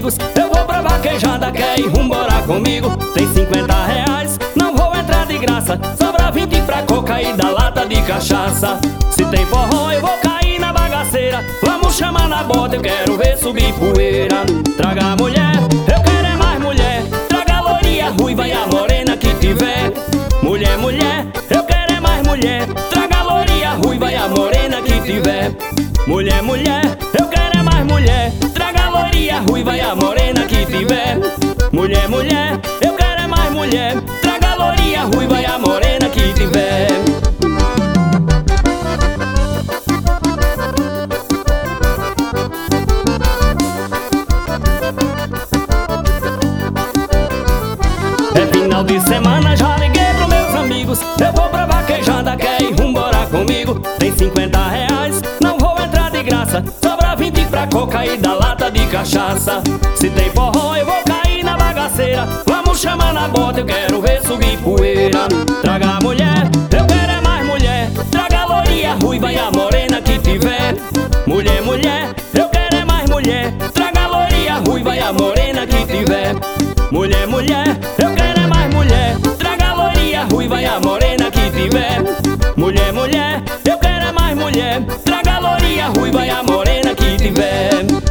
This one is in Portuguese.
amigos. Eu vou pra vaquejada, quer ir rumbora comigo? Tem 50 reais, não vou entrar de graça. Sobra 20 pra coca e da lata de cachaça. Se tem forró eu vou cair na bagaceira. Vamos chamar na bota, eu quero ver subir poeira. Traga a mulher, eu quero é mais mulher. Traga a loirinha, ruiva e a morena que tiver. Mulher, mulher, eu quero é mais mulher. Traga a loirinha, ruiva e a morena que tiver. Mulher, mulher, eu quero é mais mulher. Traga a loirinha, ruiva e a morena que tiver. Mulher, mulher, eu quero é mais mulher. Traga a loirinha, ruiva e a morena que tiver. É final de semana, já liguei pros meus amigos. Eu vou pra vaquejada, quer ir rumbora comigo? Tem 50 reais, não vou entrar de graça. Sobra 20 pra coca e da lata de cachaça. Se tem forró eu vou cair na bagaceira. Vamos chamar na bota, eu quero ver subir poeira. Traga a mulher, eu quero é mais mulher. Traga a loirinha, ruiva e a morena que tiver. Mulher, mulher, eu quero é mais mulher. Traga a loirinha, ruiva e a morena que tiver. Mulher, mulher, eu quero é mais mulher. Traga a loirinha, ruiva e a morena que tiver. Mulher, mulher, eu quero é mais mulher. Traga a loirinha, ruiva e a morena que tiver.